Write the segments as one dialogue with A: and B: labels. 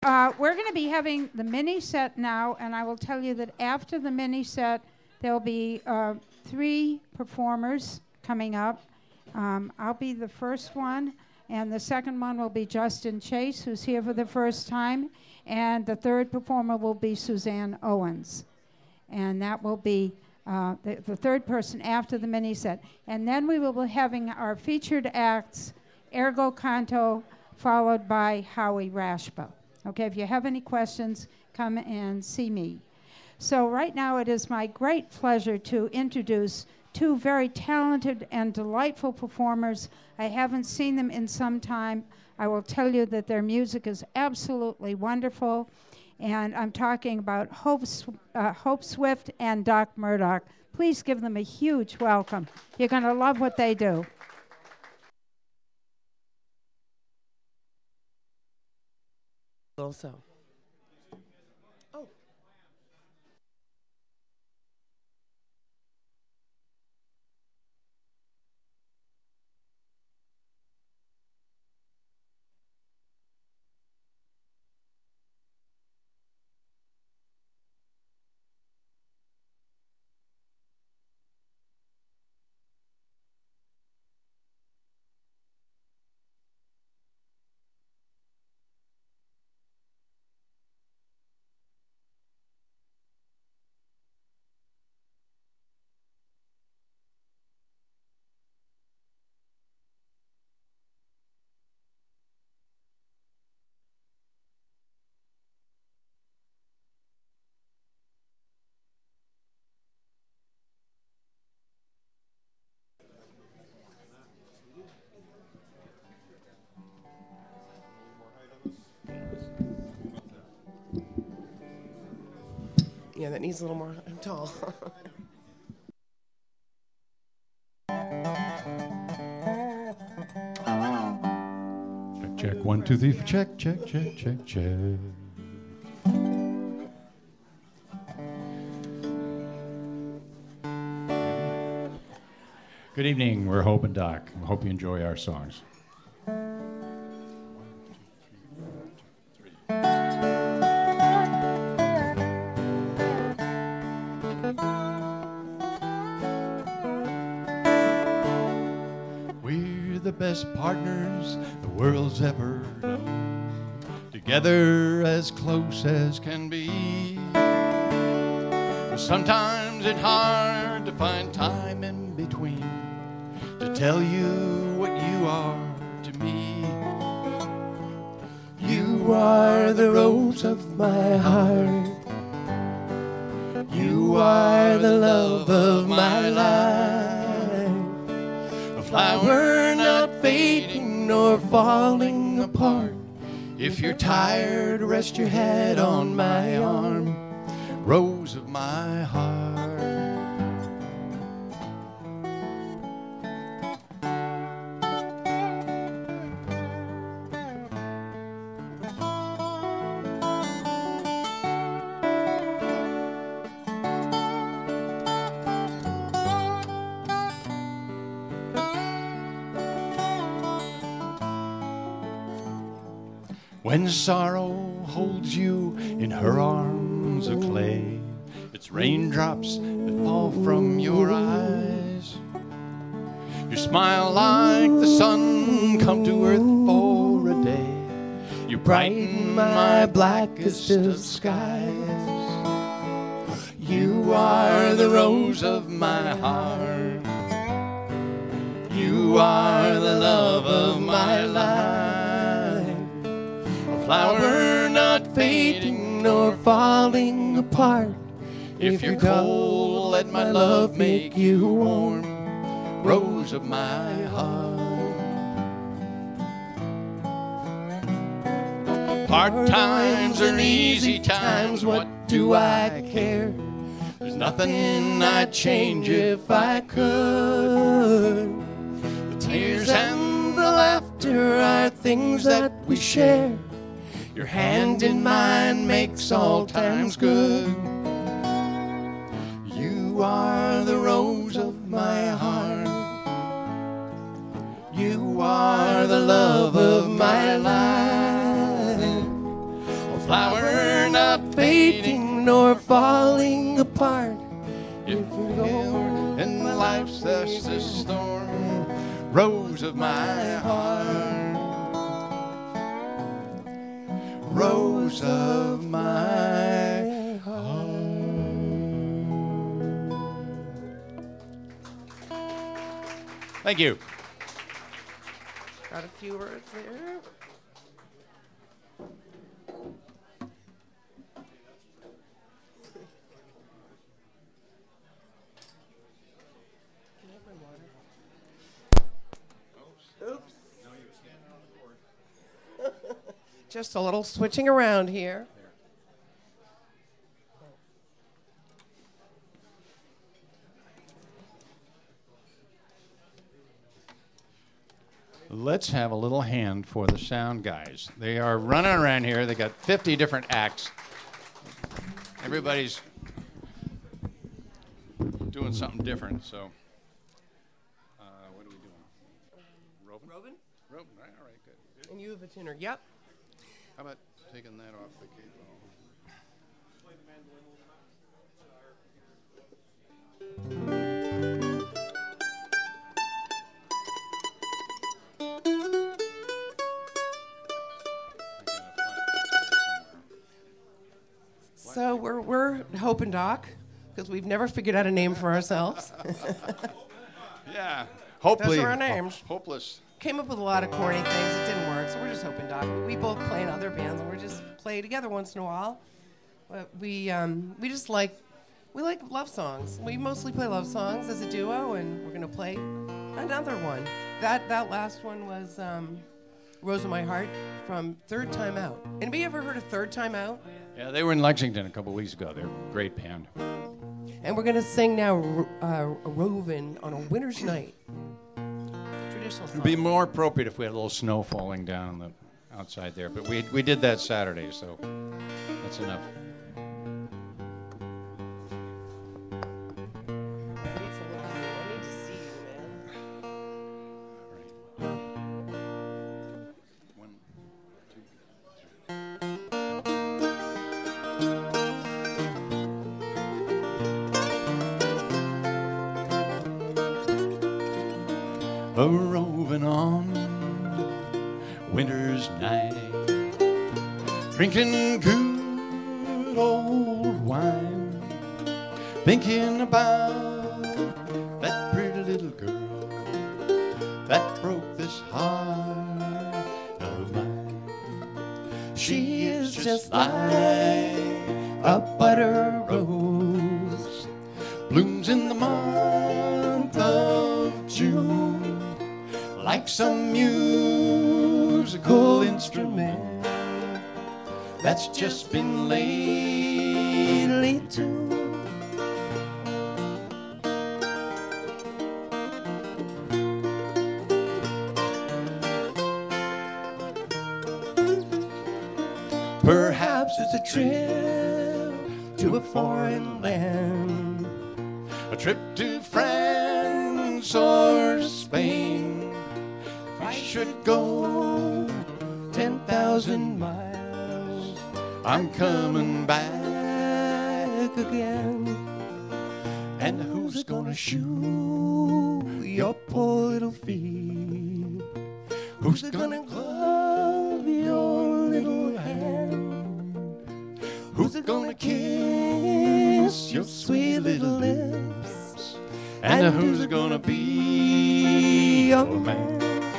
A: We're going to be having the mini set now, and I will tell you that after the mini set, there will be 3 performers coming up. I'll be the first one, and the second one will be Justin Chase, who's here for the first time, and the third performer will be Suzanne Owens. And that will be the third person after the mini set. And then we will be having our featured acts, Ergo Canto, followed by Howie Rashba. Okay, if you have any questions, come and see me. So right now it is my great pleasure to introduce 2 very talented and delightful performers. I haven't seen them in some time. I will tell you that their music is absolutely wonderful. And I'm talking about Hope Swift and Doc Murdoch. Please give them a huge welcome. You're going to love what they do.
B: Also. Oh. Yeah, that needs a little more. I'm tall.
C: Check, 1, 2, 3, check, check, check, check, check. Good evening, we're Hope and Doc. I hope you enjoy our songs. We're the best partners the world's ever known, together as close as can be. But sometimes it's hard to find time in between to tell you what you are to me. You are the rose of my heart. You are the love of my life. A flower not fading nor falling apart. If you're tired, rest your head on my arm. Rose of my heart. When sorrow holds you in her arms of clay, it's raindrops that fall from your eyes. You smile like the sun come to earth for a day. You brighten my blackest of skies. You are the rose of my heart. You are the love of my life. Flower not fading nor falling apart. If you're cold, let my love make you warm. Rose of my heart. Hard times or easy times, what do I care? There's nothing I'd change if I could. The tears and the laughter are things that we share. Your hand in mine makes all times good. You are the rose of my heart. You are the love of my life. flower not fading
B: nor falling apart.
C: if and life's just a storm, rose of my heart, rose of my heart. Thank you.
B: Got a few words there. Oops. Just a little switching around here.
C: Let's have a little hand for the sound guys. They are running around here. They got 50 different acts. Everybody's doing something different, so. What are we doing? Robin?
B: Robin?
C: Robin, all right, good.
B: And you have a tenor. Yep.
C: How about taking that off the cable?
B: So we're Hope and Doc, because we've never figured out a name for ourselves.
C: Yeah, hopefully.
B: Those are our names.
C: Hopeless.
B: Came up with a lot of corny things. It didn't work, so we're just Hope and Doc. We both play in other bands, and we just play together once in a while. But we just like love songs. We mostly play love songs as a duo, and we're gonna play another one. That last one was Rose of My Heart from Third Time Out. Anybody ever heard of Third Time Out?
C: Yeah, they were in Lexington a couple weeks ago. They're a great band.
B: And we're gonna sing now Rovin' on a Winter's Night. Traditional song.
C: It'd be more appropriate if we had a little snow falling down on the outside there, but we did that Saturday, so that's enough.
B: I need to look at you. I need to see you, man.
C: One, two, a roving on winter's night, drinking good old wine, thinking about that pretty little girl that broke this heart of mine. She is just like a butter rose, blooms in the month of June, like some musical instrument that's just been lately tuned. Perhaps it's a trip to a foreign land, a trip to France or Spain. If I should go 10,000 miles, I'm coming back again. And who's gonna shoe your poor little feet? Who's gonna glove your little hand? Who's gonna kiss your sweet little lips? And who's gonna be your man?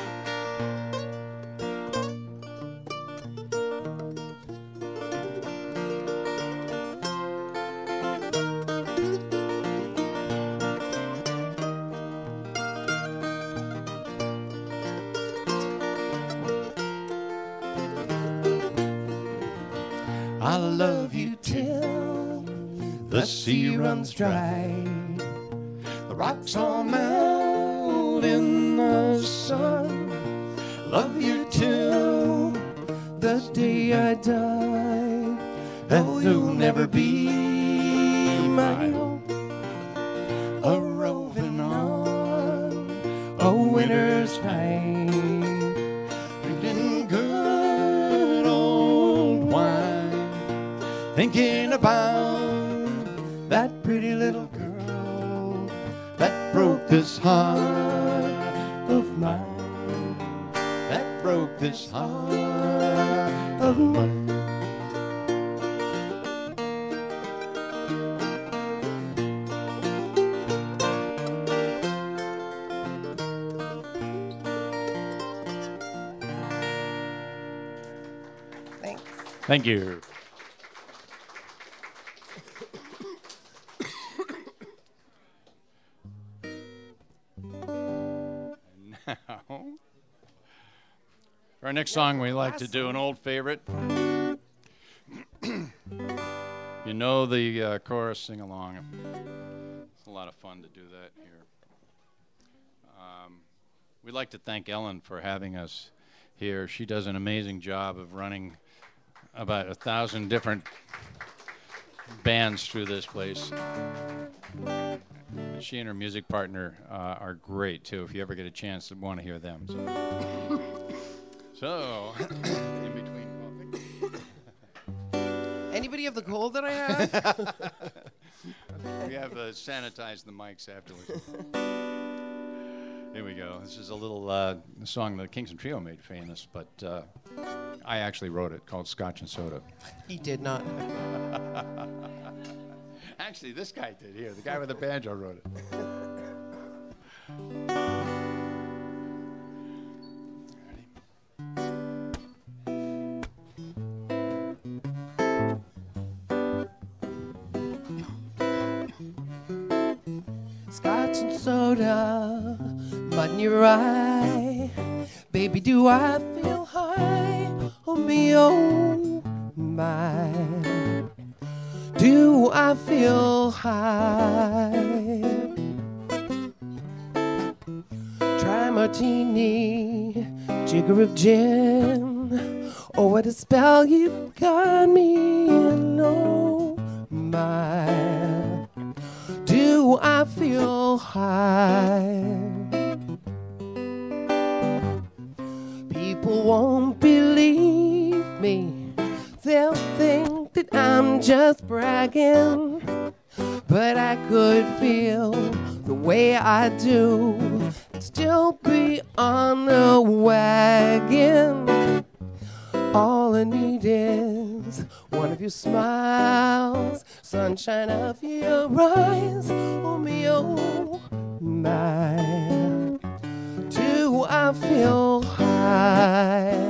C: I love you till the sea runs dry, the rocks all melt in the sun. Love you till the day I die, and you'll never be my own. A roving on a winter's night, drinking good old wine, thinking about that pretty little girl that broke this heart of mine, that broke this heart of mine.
B: Thanks.
C: Thank you. Now, for our next song, we like to do an old favorite. You know the chorus, sing along. It's a lot of fun to do that here. We'd like to thank Ellen for having us here. She does an amazing job of running about 1,000 different bands through this place. She and her music partner are great, too, if you ever get a chance to want to hear them. So in between coughing.
B: Anybody have the cold that I have?
C: We have sanitized the mics afterwards. Here we go. This is a little song the Kingston Trio made famous, but I actually wrote it, called Scotch and Soda.
B: He did not.
C: Actually, this guy did here. The guy with the banjo wrote it.
B: Scotch and soda, mud in your eye. Baby, do I feel high? Oh, me, oh, my. Do I feel high? Try martini, jigger of gin. Oh, what a spell you've got me in, oh, my. Do I feel high? People won't believe me. They'll think that I'm just bragging. But I could feel the way I do and still be on the wagon. All I need is one of your smiles, sunshine of your eyes. Oh, me, oh, my. Do I feel high?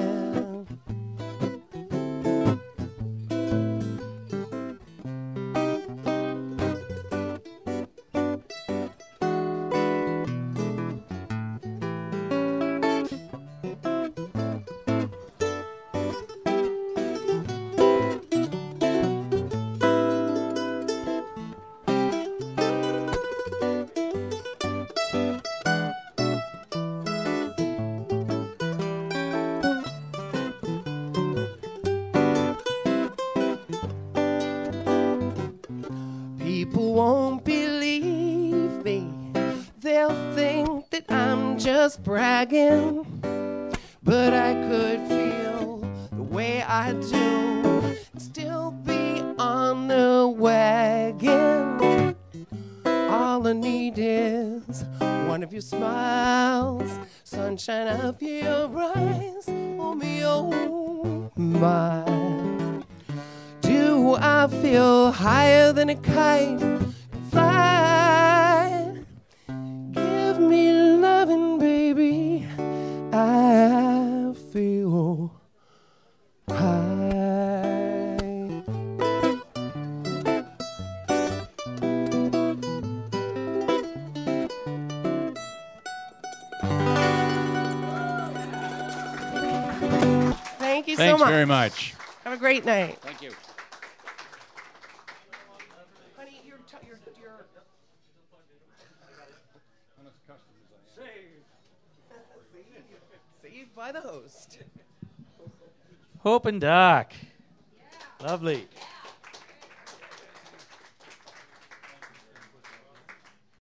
B: People won't believe me. They'll think that I'm just bragging. But I could feel the way I do and still be on the wagon. All I need is one of your smiles, sunshine of your eyes. Oh, me, oh, my. Do I feel higher than a kite? Fly. Give me loving, baby. I feel high. Thank you so much.
C: Thanks very much.
B: Have a great night.
C: Thank you.
B: Honey, you're saved by the host.
D: Hope and Doc. Lovely.